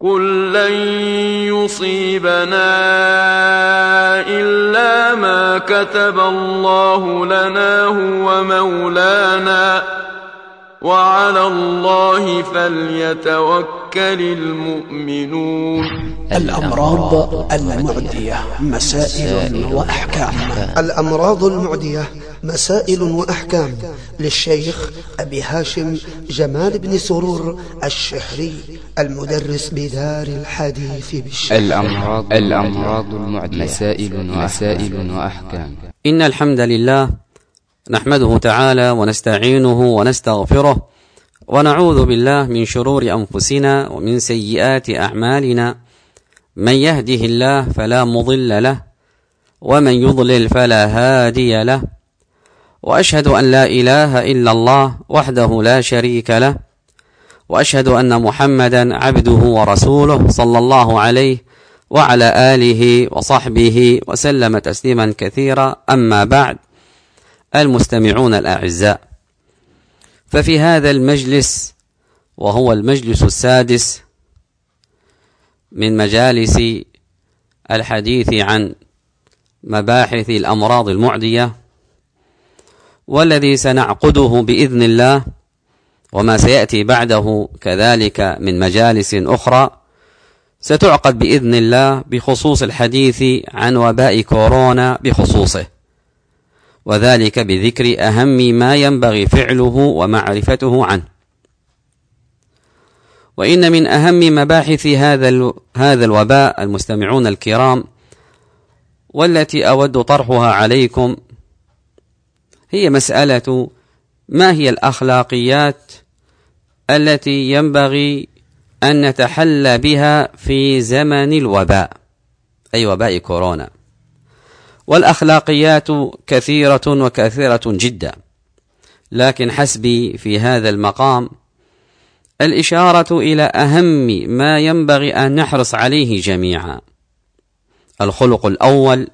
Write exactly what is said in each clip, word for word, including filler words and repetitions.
قل لن يصيبنا إلا ما كتب الله لنا هو مولانا وعلى الله فليتوكل المؤمنون. الأمراض المعدية مسائل وأحكام. الأمراض المعدية مسائل وأحكام، للشيخ أبي هاشم جمال بن سرور الشحري المدرس بدار الحديث بالشيخ. الأمراض, الأمراض المعدية مسائل ومسائل وأحكام. إن الحمد لله نحمده تعالى ونستعينه ونستغفره ونعوذ بالله من شرور أنفسنا ومن سيئات أعمالنا، من يهده الله فلا مضل له ومن يضلل فلا هادي له، وأشهد أن لا إله إلا الله وحده لا شريك له، وأشهد أن محمدا عبده ورسوله صلى الله عليه وعلى آله وصحبه وسلم تسليما كثيرا. أما بعد، المستمعون الأعزاء، ففي هذا المجلس وهو المجلس السادس من مجالس الحديث عن مباحث الأمراض المعدية، والذي سنعقده بإذن الله وما سيأتي بعده كذلك من مجالس أخرى ستعقد بإذن الله بخصوص الحديث عن وباء كورونا بخصوصه، وذلك بذكر أهم ما ينبغي فعله ومعرفته عنه. وإن من أهم مباحث هذا هذا الوباء المستمعون الكرام، والتي أود طرحها عليكم، هي مسألة ما هي الأخلاقيات التي ينبغي أن نتحلى بها في زمن الوباء، أي وباء كورونا. والأخلاقيات كثيرة وكثيرة جدا، لكن حسبي في هذا المقام الإشارة إلى أهم ما ينبغي أن نحرص عليه جميعا. الخلق الأول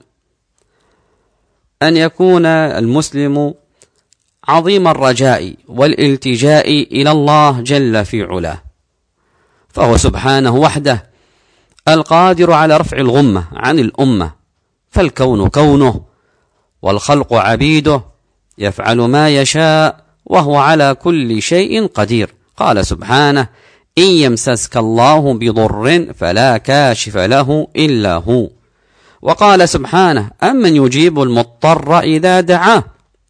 أن يكون المسلم عظيم الرجاء والالتجاء إلى الله جل في علاه، فهو سبحانه وحده القادر على رفع الغمة عن الأمة، فالكون كونه والخلق عبيده، يفعل ما يشاء وهو على كل شيء قدير. قال سبحانه: إن يمسسك الله بضر فلا كاشف له إلا هو. وقال سبحانه: أمن يجيب المضطر إذا دعاه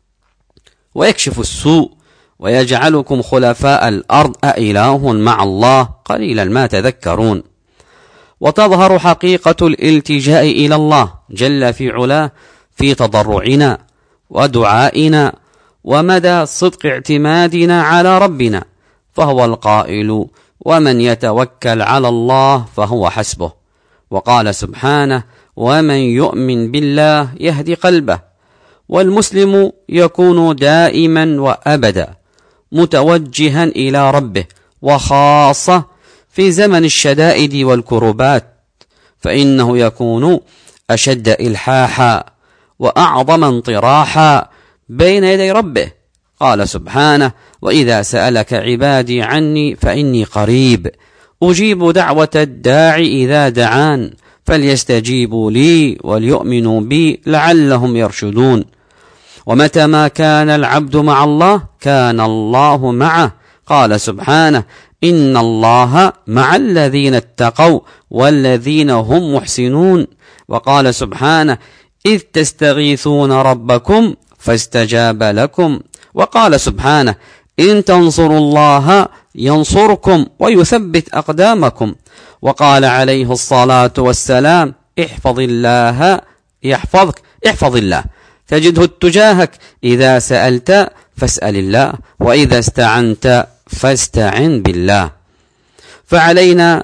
ويكشف السوء ويجعلكم خلفاء الأرض أإله مع الله قليلا ما تذكرون. وتظهر حقيقة الالتجاء إلى الله جل في علاه في تضرعنا ودعائنا ومدى صدق اعتمادنا على ربنا، فهو القائل: ومن يتوكل على الله فهو حسبه. وقال سبحانه: ومن يؤمن بالله يهدي قلبه. والمسلم يكون دائما وأبدا متوجها إلى ربه، وخاصة في زمن الشدائد والكربات، فإنه يكون أشد إلحاحا وأعظم انطراحا بين يدي ربه. قال سبحانه: وإذا سألك عبادي عني فإني قريب أجيب دعوة الداعي إذا دعان فليستجيبوا لي وليؤمنوا بي لعلهم يرشدون. ومتى ما كان العبد مع الله كان الله معه. قال سبحانه: إن الله مع الذين اتقوا والذين هم محسنون. وقال سبحانه: إذ تستغيثون ربكم فاستجاب لكم. وقال سبحانه: إن تنصروا الله ينصركم ويثبت أقدامكم. وقال عليه الصلاة والسلام: احفظ الله يحفظك، احفظ الله تجده تجاهك، إذا سألت فاسأل الله، وإذا استعنت فاستعن بالله. فعلينا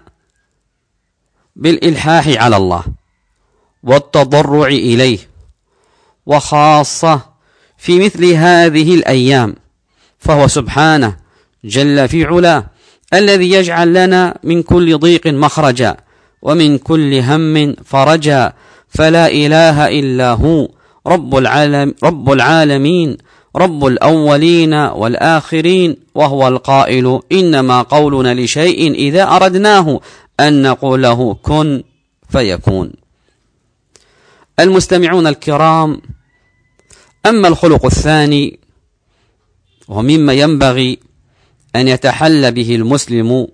بالإلحاح على الله والتضرع إليه، وخاصة في مثل هذه الأيام، فهو سبحانه جل في علاه الذي يجعل لنا من كل ضيق مخرجا ومن كل هم فرجا، فلا إله إلا هو رب العالم رب العالمين رب الأولين والآخرين، وهو القائل: إنما قولنا لشيء إذا أردناه أن نقول له كن فيكون. المستمعون الكرام، أما الخلق الثاني ومما ينبغي أن يتحلى به المسلم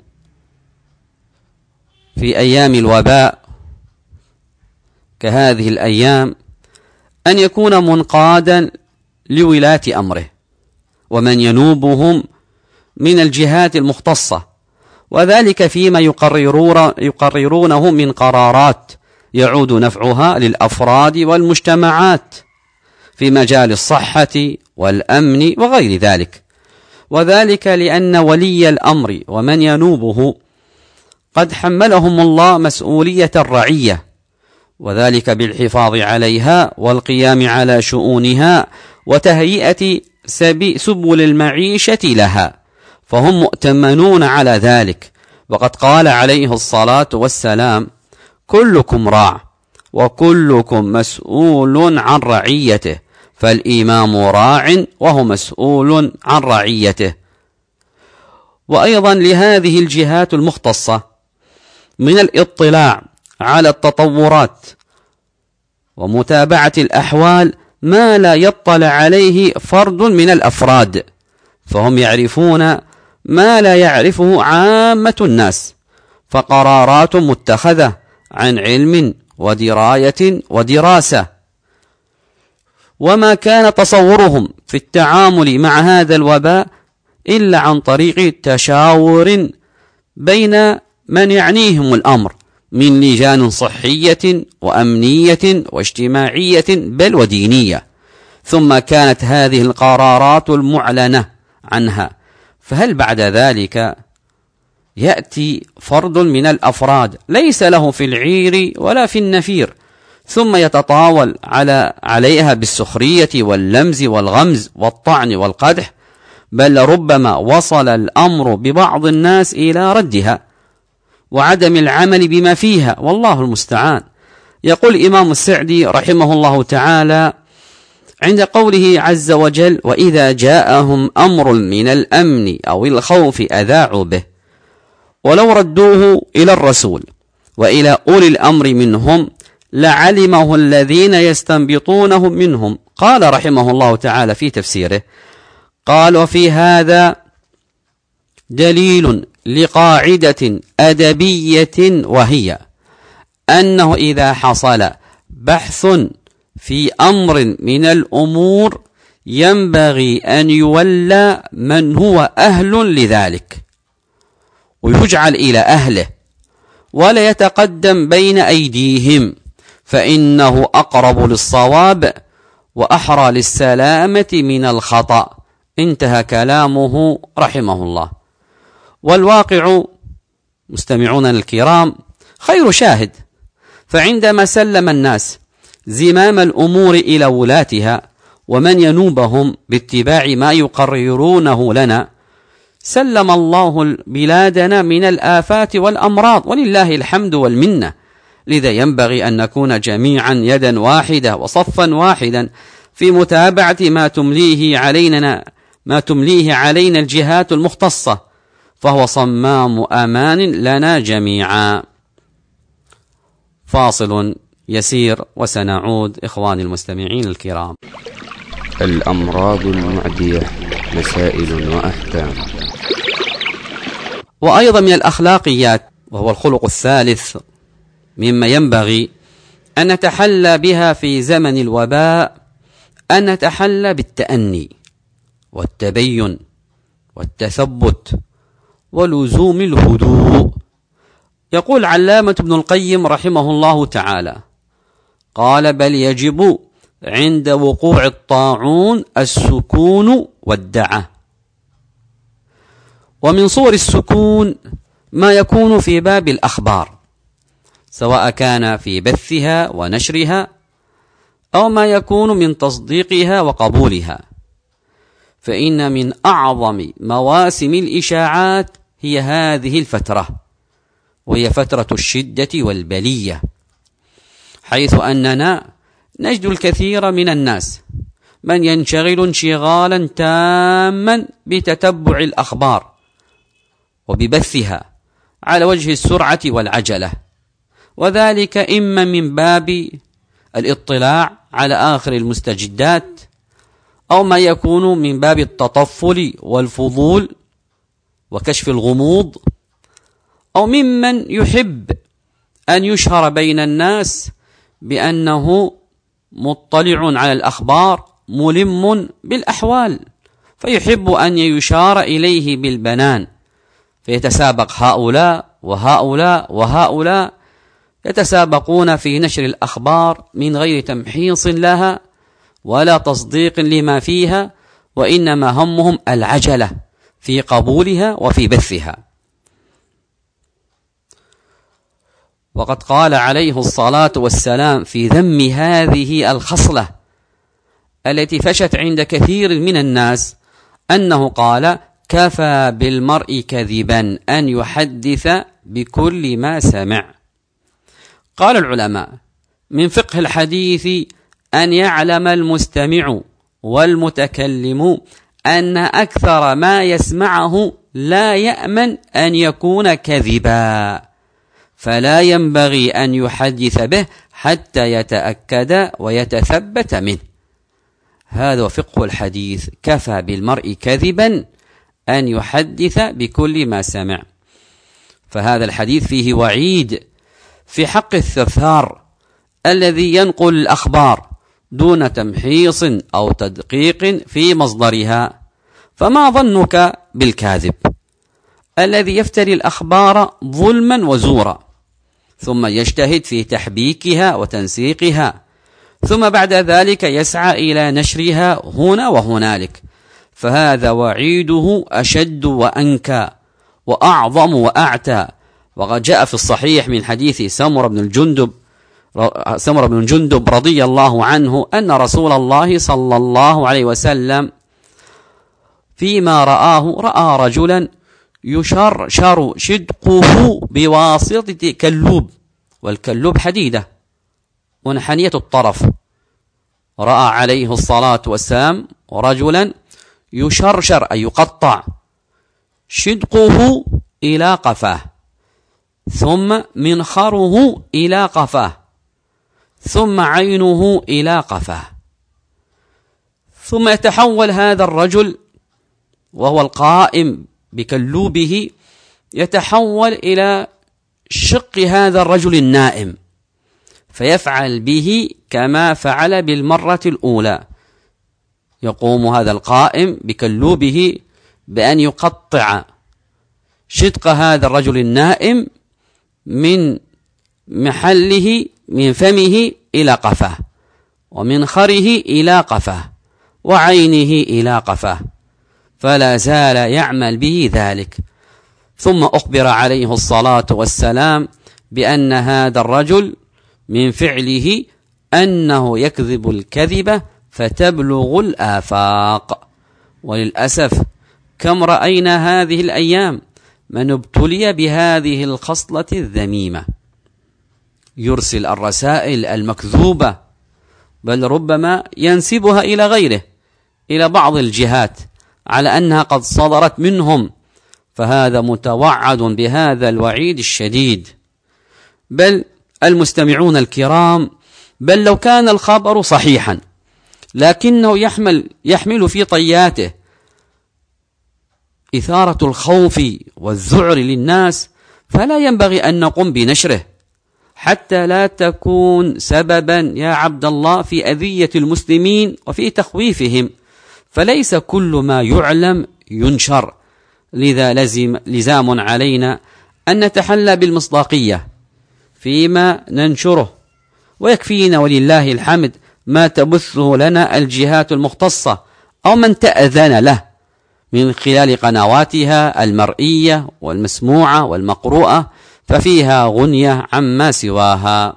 في أيام الوباء كهذه الأيام، أن يكون منقادا لولاة أمره ومن ينوبهم من الجهات المختصة، وذلك فيما يقررونه من قرارات يعود نفعها للأفراد والمجتمعات في مجال الصحة والأمن وغير ذلك، وذلك لأن ولي الأمر ومن ينوبه قد حملهم الله مسؤولية الرعية، وذلك بالحفاظ عليها والقيام على شؤونها وتهيئة سبل المعيشة لها، فهم مؤتمنون على ذلك. وقد قال عليه الصلاة والسلام: كلكم راع وكلكم مسؤول عن رعيته، فالإمام راع وهو مسؤول عن رعيته. وأيضا لهذه الجهات المختصة من الاطلاع على التطورات ومتابعة الأحوال ما لا يطلع عليه فرد من الأفراد، فهم يعرفون ما لا يعرفه عامة الناس، فقرارات متخذة عن علم ودراية ودراسة، وما كان تصورهم في التعامل مع هذا الوباء إلا عن طريق تشاور بين من يعنيهم الأمر من لجان صحية وأمنية واجتماعية بل ودينية، ثم كانت هذه القرارات المعلنة عنها. فهل بعد ذلك يأتي فرد من الأفراد ليس له في العير ولا في النفير ثم يتطاول على عليها بالسخرية واللمز والغمز والطعن والقدح، بل ربما وصل الأمر ببعض الناس إلى ردها وعدم العمل بما فيها، والله المستعان. يقول إمام السعدي رحمه الله تعالى عند قوله عز وجل: وإذا جاءهم أمر من الأمن أو الخوف أذاعوا به ولو ردوه إلى الرسول وإلى أولي الأمر منهم لعلمه الذين يستنبطونه منهم. قال رحمه الله تعالى في تفسيره، قال: وفي هذا دليل لقاعدة أدبية، وهي أنه إذا حصل بحث في أمر من الأمور ينبغي أن يولى من هو أهل لذلك ويجعل إلى أهله ولا يتقدم بين أيديهم، فإنه أقرب للصواب وأحرى للسلامة من الخطأ. انتهى كلامه رحمه الله. والواقع مستمعون الكرام خير شاهد، فعندما سلم الناس زمام الأمور إلى ولاتها ومن ينوبهم باتباع ما يقررونه لنا، سلم الله بلادنا من الآفات والأمراض، ولله الحمد والمنة. لذا ينبغي أن نكون جميعا يدا واحدة وصفا واحدا في متابعة ما تمليه علينا ما تمليه علينا الجهات المختصة، فهو صمام أمان لنا جميعا. فاصل يسير وسنعود إخواني المستمعين الكرام. الأمراض المعدية، مسائل وأحكام. وأيضا من الأخلاقيات، وهو الخلق الثالث مما ينبغي أن نتحلى بها في زمن الوباء، أن نتحلى بالتأني والتبين والتثبت ولزوم الهدوء. يقول علامة ابن القيم رحمه الله تعالى، قال: بل يجب عند وقوع الطاعون السكون والدعة. ومن صور السكون ما يكون في باب الأخبار، سواء كان في بثها ونشرها أو ما يكون من تصديقها وقبولها، فإن من أعظم مواسم الإشاعات هي هذه الفترة، وهي فترة الشدة والبلية، حيث أننا نجد الكثير من الناس من ينشغل انشغالا تاما بتتبع الأخبار وببثها، على وجه السرعة والعجلة، وذلك إما من باب الاطلاع على آخر المستجدات، أو ما يكون من باب التطفل والفضول وكشف الغموض، أو ممن يحب أن يشهر بين الناس بأنه مطلع على الأخبار ملم بالأحوال، فيحب أن يشار إليه بالبنان، فيتسابق هؤلاء وهؤلاء وهؤلاء يتسابقون في نشر الأخبار من غير تمحيص لها ولا تصديق لما فيها، وإنما همهم العجلة في قبولها وفي بثها. وقد قال عليه الصلاة والسلام في ذم هذه الخصلة التي فشت عند كثير من الناس، أنه قال: كفى بالمرء كذبا أن يحدث بكل ما سمع. قال العلماء: من فقه الحديث أن يعلم المستمع والمتكلم أن أكثر ما يسمعه لا يأمن أن يكون كذبا، فلا ينبغي أن يحدث به حتى يتأكد ويتثبت منه. هذا فقه الحديث، كفى بالمرء كذبا أن يحدث بكل ما سمع. فهذا الحديث فيه وعيد في حق الثرثار الذي ينقل الأخبار دون تمحيص أو تدقيق في مصدرها. فما ظنك بالكاذب الذي يفتري الأخبار ظلما وزورا، ثم يجتهد في تحبيكها وتنسيقها، ثم بعد ذلك يسعى إلى نشرها هنا وهنالك؟ فهذا وعيده أشد وأنكى وأعظم وأعتى. وقد جاء في الصحيح من حديث سمر بن الجندب سمر بن الجندب رضي الله عنه أن رسول الله صلى الله عليه وسلم فيما رآه رأى رجلا يشرشر شدقه بواسطة كلوب، والكلوب حديدة منحنية الطرف. رأى عليه الصلاة والسلام رجلا يشرشر أي يقطع شدقه إلى قفاه، ثم منخره إلى قفاه، ثم عينه إلى قفاه، ثم يتحول هذا الرجل وهو القائم بكلوبه يتحول إلى شق هذا الرجل النائم، فيفعل به كما فعل بالمرة الأولى. يقوم هذا القائم بكلوبه بأن يقطع شدق هذا الرجل النائم من محله من فمه إلى قفاه، ومنخره إلى قفاه، وعينه إلى قفاه، فلا زال يعمل به ذلك. ثم أخبر عليه الصلاة والسلام بأن هذا الرجل من فعله أنه يكذب الكذبة فتبلغ الآفاق. وللأسف كم رأينا هذه الأيام من ابتلي بهذه الخصلة الذميمة، يرسل الرسائل المكذوبة، بل ربما ينسبها إلى غيره، إلى بعض الجهات، على أنها قد صدرت منهم، فهذا متوعد بهذا الوعيد الشديد. بل المستمعون الكرام، بل لو كان الخبر صحيحا لكنه يحمل يحمل في طياته إثارة الخوف والذعر للناس، فلا ينبغي أن نقوم بنشره حتى لا تكون سببا يا عبد الله في أذية المسلمين وفي تخويفهم. فليس كل ما يعلم ينشر، لذا لزم لزام علينا أن نتحلى بالمصداقية فيما ننشره، ويكفينا ولله الحمد ما تبثه لنا الجهات المختصة أو من تأذن له من خلال قنواتها المرئية والمسموعة والمقروءة، ففيها غنية عما سواها.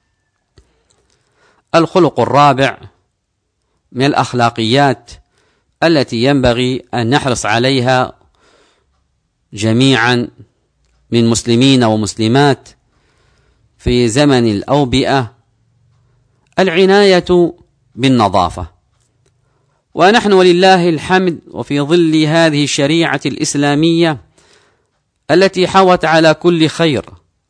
الخلق الرابع من الأخلاقيات التي ينبغي أن نحرص عليها جميعا من مسلمين ومسلمات في زمن الأوبئة العناية بالنظافة. ونحن ولله الحمد وفي ظل هذه الشريعة الإسلامية التي حوت على كل خير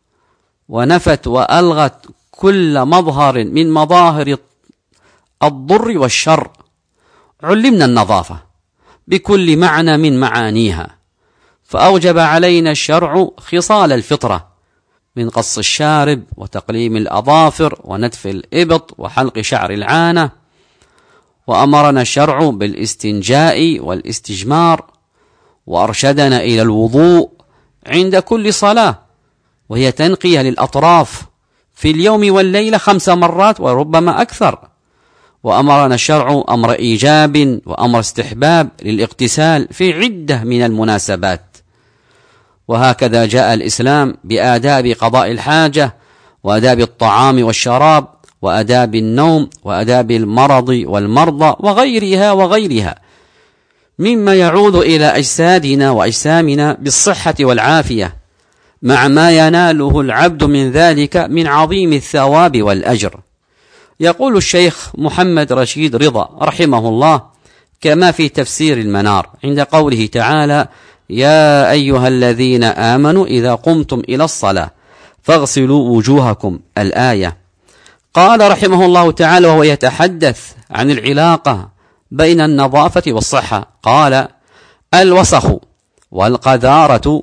ونفت وألغت كل مظهر من مظاهر الضر والشر. علمنا النظافة بكل معنى من معانيها، فأوجب علينا الشرع خصال الفطرة من قص الشارب وتقليم الأظافر ونتف الإبط وحلق شعر العانة، وأمرنا الشرع بالاستنجاء والاستجمار، وأرشدنا إلى الوضوء عند كل صلاة، وهي تنقية للأطراف في اليوم والليلة خمس مرات وربما أكثر. وأمرنا الشرع أمر إيجاب وأمر استحباب للاغتسال في عدة من المناسبات. وهكذا جاء الإسلام بآداب قضاء الحاجة وآداب الطعام والشراب وآداب النوم وآداب المرض والمرضى وغيرها وغيرها مما يعود إلى أجسادنا وأجسامنا بالصحة والعافية، مع ما يناله العبد من ذلك من عظيم الثواب والأجر. يقول الشيخ محمد رشيد رضا رحمه الله كما في تفسير المنار عند قوله تعالى: يا أيها الذين آمنوا إذا قمتم إلى الصلاة فاغسلوا وجوهكم، الآية. قال رحمه الله تعالى وهو يتحدث عن العلاقة بين النظافة والصحة، قال: الوسخ والقذارة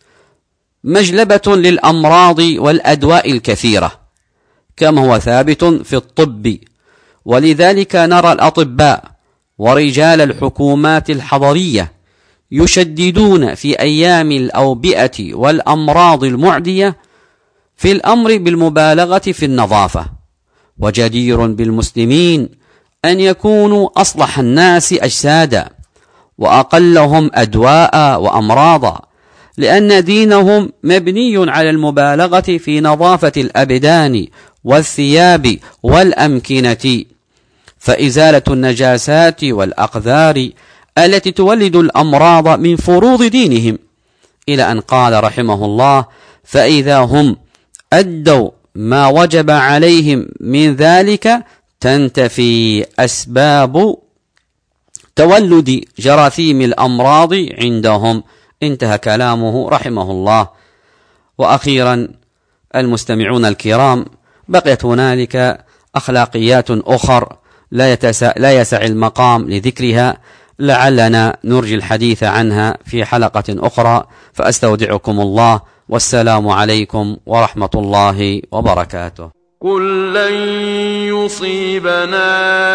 مجلبة للأمراض والأدواء الكثيرة كما هو ثابت في الطب، ولذلك نرى الأطباء ورجال الحكومات الحضرية يشددون في أيام الأوبئة والأمراض المعدية في الأمر بالمبالغة في النظافة. وجدير بالمسلمين أن يكونوا أصلح الناس أجسادا وأقلهم أدواء وأمراضا، لأن دينهم مبني على المبالغة في نظافة الأبدان والثياب والأمكنة، فإزالة النجاسات والأقذار التي تولد الأمراض من فروض دينهم، إلى أن قال رحمه الله: فإذا هم أدوا ما وجب عليهم من ذلك تنتفي أسباب تولد جراثيم الأمراض عندهم. انتهى كلامه رحمه الله. وأخيرا المستمعون الكرام، بقيت هنالك أخلاقيات أخر لا يتسع, لا يسع المقام لذكرها، لعلنا نرجي الحديث عنها في حلقة أخرى، فأستودعكم الله، والسلام عليكم ورحمة الله وبركاته. قل لن يصيبنا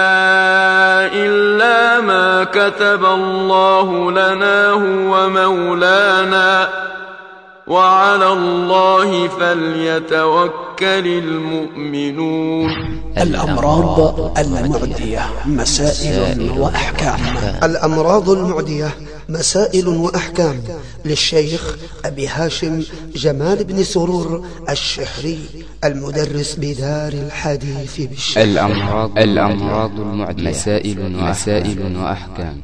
إلا ما كتب الله لنا هو مولانا وعلى الله فليتوكل المؤمنون. الأمراض المعدية مسائل وأحكام. الأمراض المعدية مسائل وأحكام للشيخ أبي هاشم جمال بن سرور الشحري المدرس بدار الحديث بالشيخ. الأمراض الأمراض المعدية مسائل وأحكام.